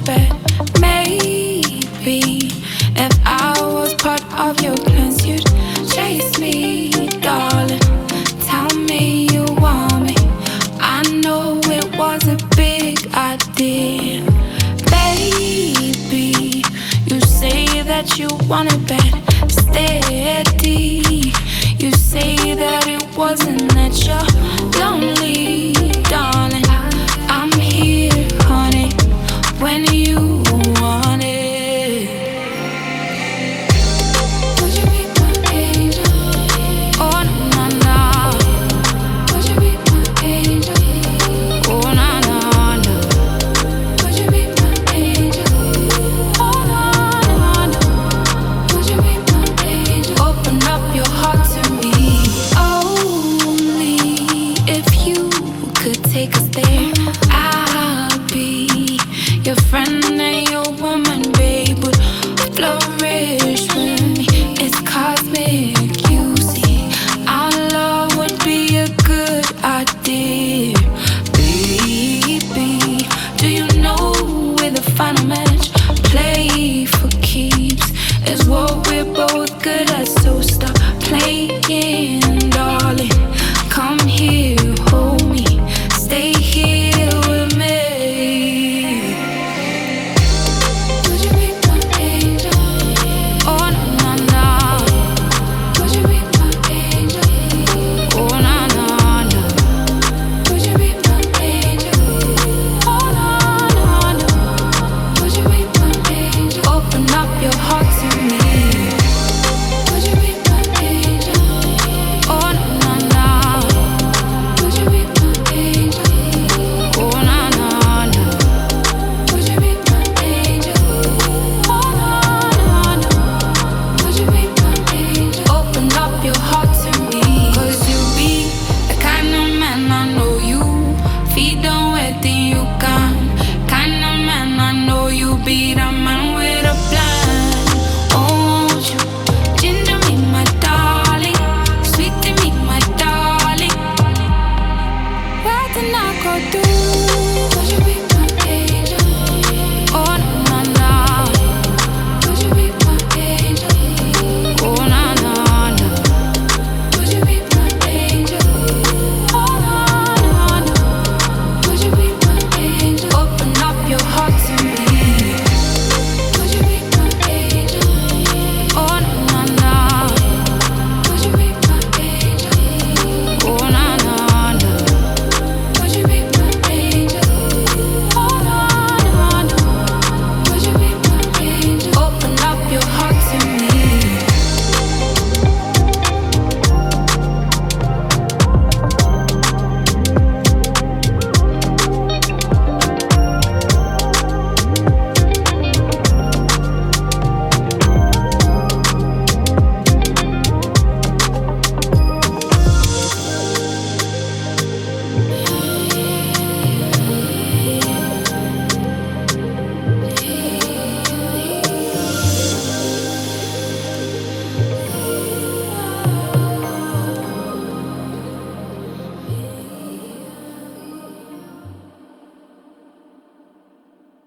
bet. Maybe if I was part of your plans, you'd chase me, darling. Tell me you want me. I know it was a big idea. Baby, you say that you want it bad, steady. You say that it wasn't that you're lonely, darling. I'm here, honey, when you want it. Would you be my angel? Oh, no, no, no. Would you be my angel? Oh, no, no, no. Would you be my angel? Oh, no, no, no. Would you be my angel? Open up your heart to me. Only if you could take us there, I'll be your friend and your woman, babe, would flourish with me. It's cosmic, you see. Our love would be a good idea. Baby, do you know we're the final match? Play for keeps is what we're both good at, so stop playing